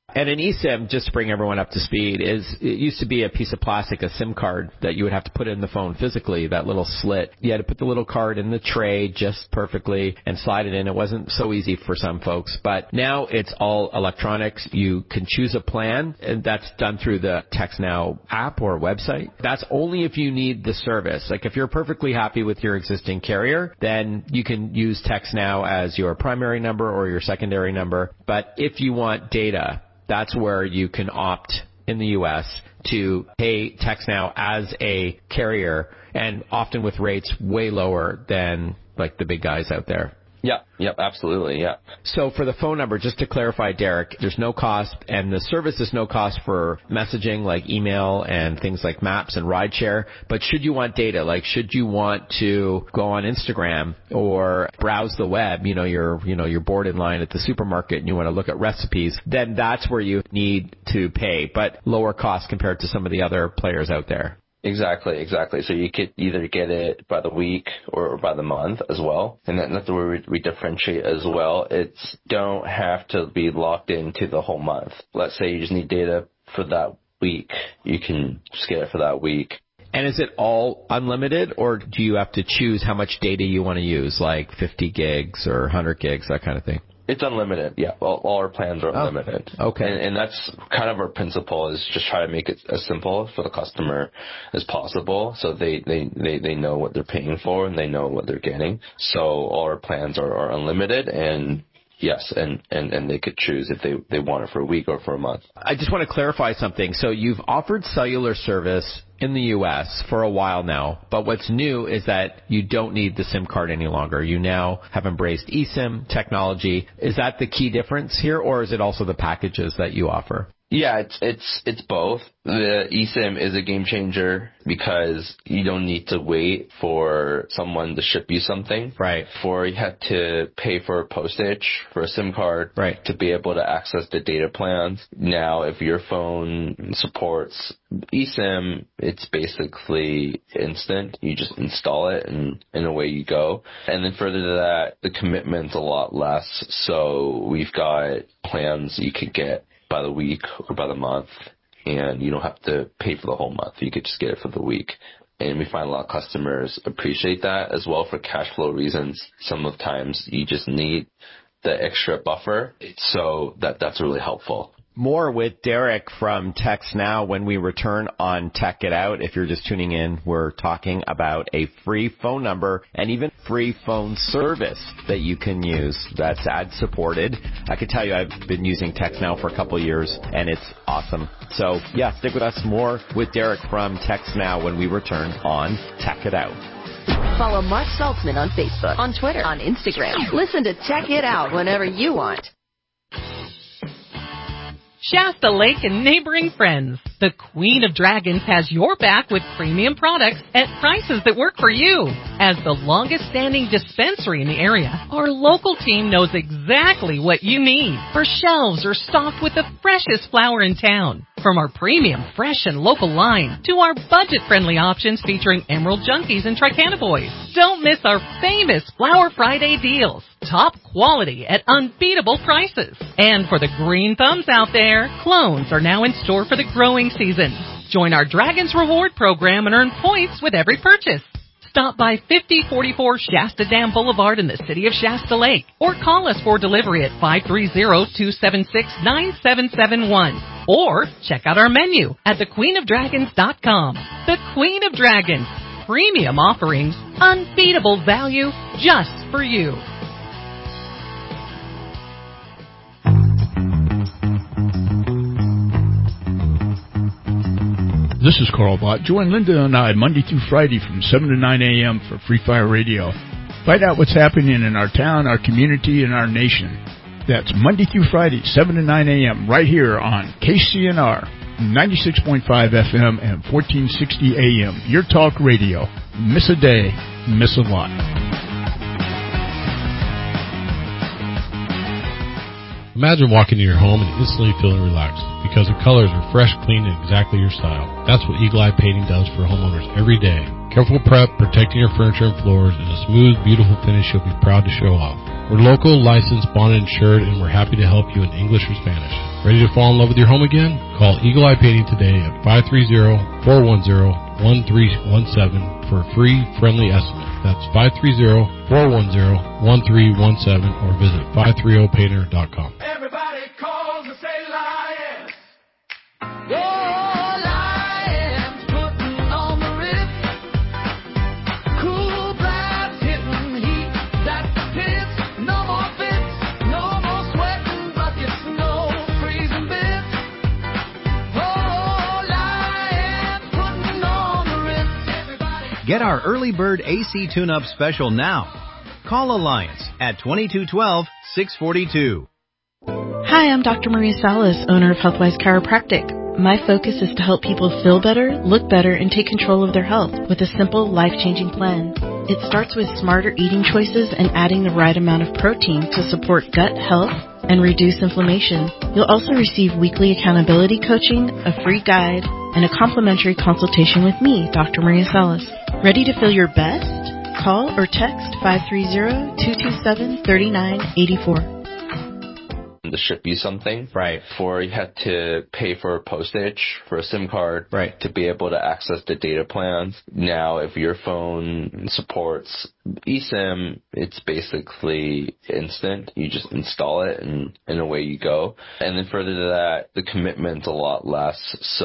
And an eSIM, just to bring everyone up to speed, it used to be a piece of plastic, a SIM card that you would have to put in the phone physically, that little slit. You had to put the little card in the tray just perfectly and slide it in. It wasn't so easy for some folks, but now it's all electronics. You can choose a plan, and that's done through the TextNow app or website. That's only if you need the service. Like if you're perfectly happy with your existing carrier, then you can use TextNow as your primary number or your secondary number. But if you want data, that's where you can opt in the U.S. to pay TextNow as a carrier, and often with rates way lower than like the big guys out there. Yep, absolutely, yeah. So for the phone number, just to clarify, Derek, there's no cost, and the service is no cost for messaging like email and things like Maps and Rideshare. But should you want data, like should you want to go on Instagram or browse the web, you're bored in line at the supermarket and you want to look at recipes, then that's where you need to pay, but lower cost compared to some of the other players out there. Exactly. So you could either get it by the week or by the month as well. And that's where we differentiate as well. It's don't have to be locked into the whole month. Let's say you just need data for that week. You can just get it for that week. And is it all unlimited, or do you have to choose how much data you want to use, like 50 gigs or 100 gigs, that kind of thing? It's unlimited, yeah. All our plans are unlimited. Okay. And that's kind of our principle, is just try to make it as simple for the customer as possible, so they know what they're paying for and they know what they're getting. So all our plans are unlimited, and yes, and they could choose if they want it for a week or for a month. I just want to clarify something. So you've offered cellular service in the U.S. for a while now, but what's new is that you don't need the SIM card any longer. You now have embraced eSIM technology. Is that the key difference here, or is it also the packages that you offer? Yeah, it's both. The eSIM is a game changer because you don't need to wait for someone to ship you something. Right. Before you had to pay for postage for a SIM card. Right. To be able to access the data plans. Now, if your phone supports eSIM, it's basically instant. You just install it and away you go. And then further to that, the commitment's a lot less. So we've got plans you could get by the week or by the month, and you don't have to pay for the whole month. You could just get it for the week. And we find a lot of customers appreciate that as well for cash flow reasons. Some of the times you just need the extra buffer, so that's really helpful. More with Derek from TextNow when we return on Tech It Out. If you're just tuning in, we're talking about a free phone number and even free phone service that you can use that's ad-supported. I can tell you I've been using TextNow for a couple of years, and it's awesome. So, yeah, stick with us. More with Derek from TextNow when we return on Tech It Out. Follow Mark Saltzman on Facebook, on Twitter, on Instagram. Listen to Tech It Out whenever you want. Shasta Lake and neighboring friends. The Queen of Dragons has your back with premium products at prices that work for you. As the longest-standing dispensary in the area, our local team knows exactly what you need. Our shelves are stocked with the freshest flower in town. From our premium, fresh, and local line to our budget-friendly options featuring Emerald Junkies and Tricannabinoids. Don't miss our famous Flower Friday deals. Top quality at unbeatable prices. And for the green thumbs out there, clones are now in store for the growing season. Join our Dragons Reward program and earn points with every purchase. Stop by 5044 Shasta Dam Boulevard in the city of Shasta Lake or call us for delivery at 530-276-9771. Or check out our menu at thequeenofdragons.com. The Queen of Dragons. Premium offerings, unbeatable value just for you. This is Carl Bott. Join Linda and I Monday through Friday from 7 to 9 a.m. for Free Fire Radio. Find out what's happening in our town, our community, and our nation. That's Monday through Friday, 7 to 9 a.m. right here on KCNR, 96.5 FM and 1460 AM. Your talk radio. Miss a day, miss a lot. Imagine walking into your home and instantly feeling relaxed because the colors are fresh, clean, and exactly your style. That's what Eagle Eye Painting does for homeowners every day. Careful prep, protecting your furniture and floors, and a smooth, beautiful finish you'll be proud to show off. We're local, licensed, bonded, insured, and we're happy to help you in English or Spanish. Ready to fall in love with your home again? Call Eagle Eye Painting today at 530-410-1317 for a free, friendly estimate. That's 530-410-1317 or visit 530painter.com. Everybody calls and say lion. Get our early bird AC tune-up special now. Call Alliance at 2212-642. Hi, I'm Dr. Maria Salas, owner of Healthwise Chiropractic. My focus is to help people feel better, look better, and take control of their health with a simple, life-changing plan. It starts with smarter eating choices and adding the right amount of protein to support gut health and reduce inflammation. You'll also receive weekly accountability coaching, a free guide, and a complimentary consultation with me, Dr. Maria Salas. Ready to feel your best? Call or text 530-227-3984. To ship you something. Right. Before you had to pay for postage for a SIM card. Right. To be able to access the data plans. Now, if your phone supports eSIM, it's basically instant. You just install it and away you go. And then further to that, the commitment's a lot less.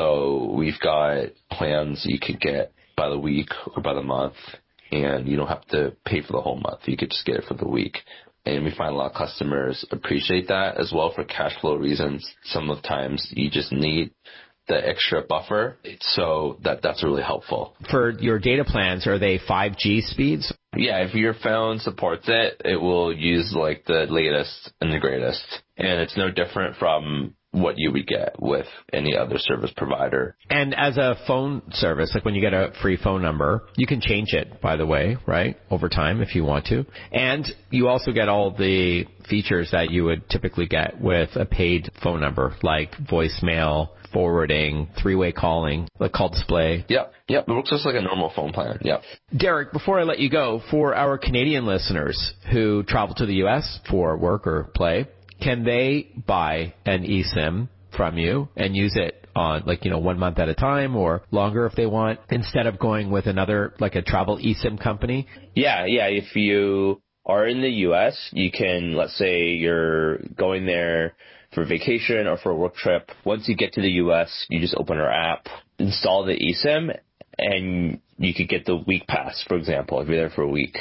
So we've got plans you could get by the week or by the month, and you don't have to pay for the whole month. You could just get it for the week. And we find a lot of customers appreciate that as well for cash flow reasons. Some of the times you just need the extra buffer, so that's really helpful. For your data plans, are they 5G speeds? Yeah, if your phone supports it, it will use like the latest and the greatest. And it's no different from what you would get with any other service provider. And as a phone service, like when you get a free phone number, you can change it, by the way, right, over time if you want to. And you also get all the features that you would typically get with a paid phone number, like voicemail, forwarding, three-way calling, like call display. Yep. It works just like a normal phone plan. Yep. Derek, before I let you go, for our Canadian listeners who travel to the U.S. for work or play, can they buy an eSIM from you and use it on 1 month at a time or longer if they want, instead of going with another, like a travel eSIM company? Yeah. If you are in the U.S., you can, let's say you're going there for vacation or for a work trip. Once you get to the U.S., you just open our app, install the eSIM, and you could get the week pass, for example, if you're there for a week.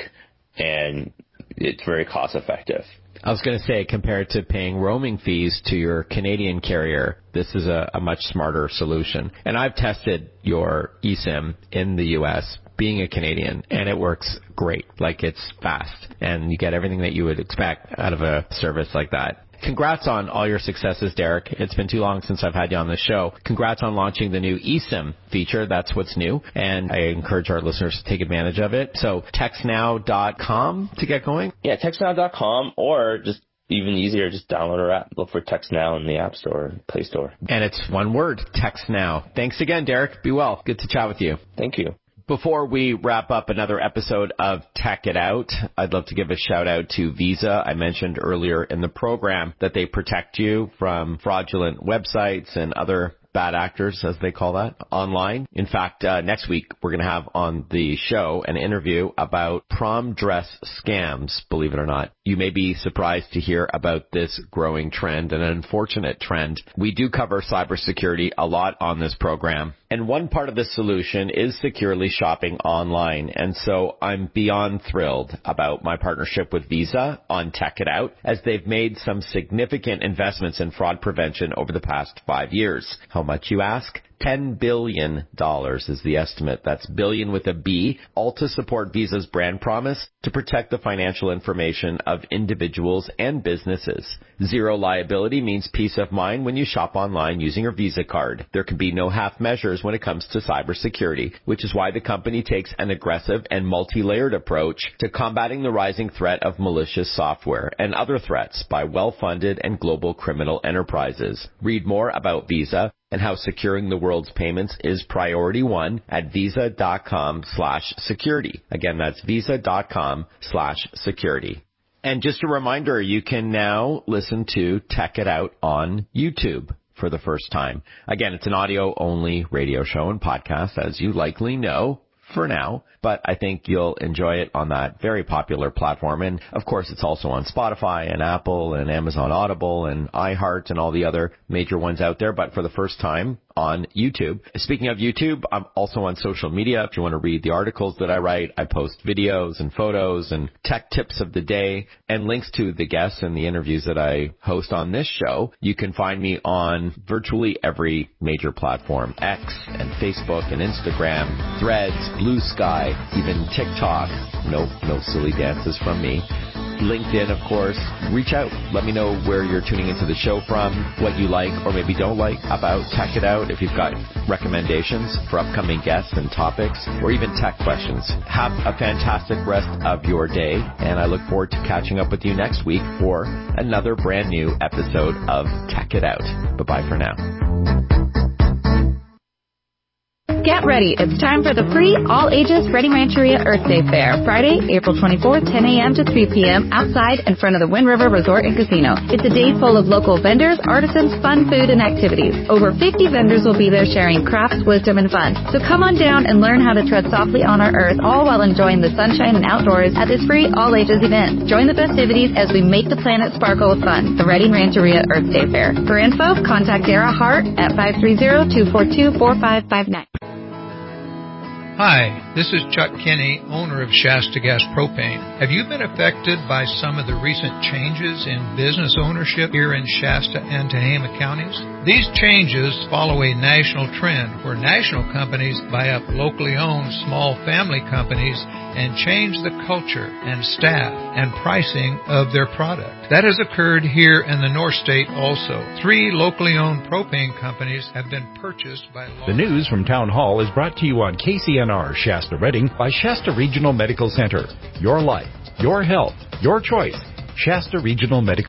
And it's very cost effective. I was going to say, compared to paying roaming fees to your Canadian carrier, this is a much smarter solution. And I've tested your eSIM in the U.S., being a Canadian, and it works great. Like, it's fast, and you get everything that you would expect out of a service like that. Congrats on all your successes, Derek. It's been too long since I've had you on the show. Congrats on launching the new eSIM feature. That's what's new, and I encourage our listeners to take advantage of it. So textnow.com to get going? Yeah, textnow.com, or just even easier, just download our app. Look for TextNow in the App Store, Play Store. And it's one word, TextNow. Thanks again, Derek. Be well. Good to chat with you. Thank you. Before we wrap up another episode of Tech It Out, I'd love to give a shout out to Visa. I mentioned earlier in the program that they protect you from fraudulent websites and other bad actors, as they call that, online. In fact, next week, we're going to have on the show an interview about prom dress scams, believe it or not. You may be surprised to hear about this growing trend, an unfortunate trend. We do cover cybersecurity a lot on this program, and one part of the solution is securely shopping online. And so I'm beyond thrilled about my partnership with Visa on Tech It Out, as they've made some significant investments in fraud prevention over the past 5 years. How much, you ask? $10 billion is the estimate. That's billion with a B, all to support Visa's brand promise to protect the financial information of individuals and businesses. Zero liability means peace of mind when you shop online using your Visa card. There can be no half measures when it comes to cybersecurity, which is why the company takes an aggressive and multi-layered approach to combating the rising threat of malicious software and other threats by well-funded and global criminal enterprises. Read more about Visa and how securing the world's payments is priority one at visa.com/security. Again, that's visa.com/security. And just a reminder, you can now listen to Tech It Out on YouTube for the first time. Again, it's an audio-only radio show and podcast, as you likely know for now, but I think you'll enjoy it on that very popular platform. And of course, it's also on Spotify and Apple and Amazon Audible and iHeart and all the other major ones out there, but for the first time on YouTube. Speaking of YouTube, I'm also on social media. If you want to read the articles that I write, I post videos and photos and tech tips of the day and links to the guests and the interviews that I host on this show. You can find me on virtually every major platform, X and Facebook and Instagram, Threads, Blue Sky, even TikTok. Nope, no silly dances from me. LinkedIn, of course. Reach out. Let me know where you're tuning into the show from, what you like or maybe don't like about Tech It Out. If you've got recommendations for upcoming guests and topics or even tech questions. Have a fantastic rest of your day, and I look forward to catching up with you next week for another brand new episode of Tech It Out. Bye-bye for now. Get ready. It's time for the free all-ages Reading Rancheria Earth Day Fair, Friday, April 24th, 10 a.m. to 3 p.m. outside in front of the Wind River Resort and Casino. It's a day full of local vendors, artisans, fun food, and activities. Over 50 vendors will be there sharing crafts, wisdom, and fun. So come on down and learn how to tread softly on our Earth, all while enjoying the sunshine and outdoors at this free all-ages event. Join the festivities as we make the planet sparkle with fun. The Reading Rancheria Earth Day Fair. For info, contact Dara Hart at 530-242-4559. Hi, this is Chuck Kinney, owner of Shasta Gas Propane. Have you been affected by some of the recent changes in business ownership here in Shasta and Tehama counties? These changes follow a national trend where national companies buy up locally owned small family companies and change the culture and staff and pricing of their product. That has occurred here in the North State also. 3 locally owned propane companies have been purchased by... The news from Town Hall is brought to you on KCNR Shasta Reading by Shasta Regional Medical Center. Your life, your health, your choice. Shasta Regional Medical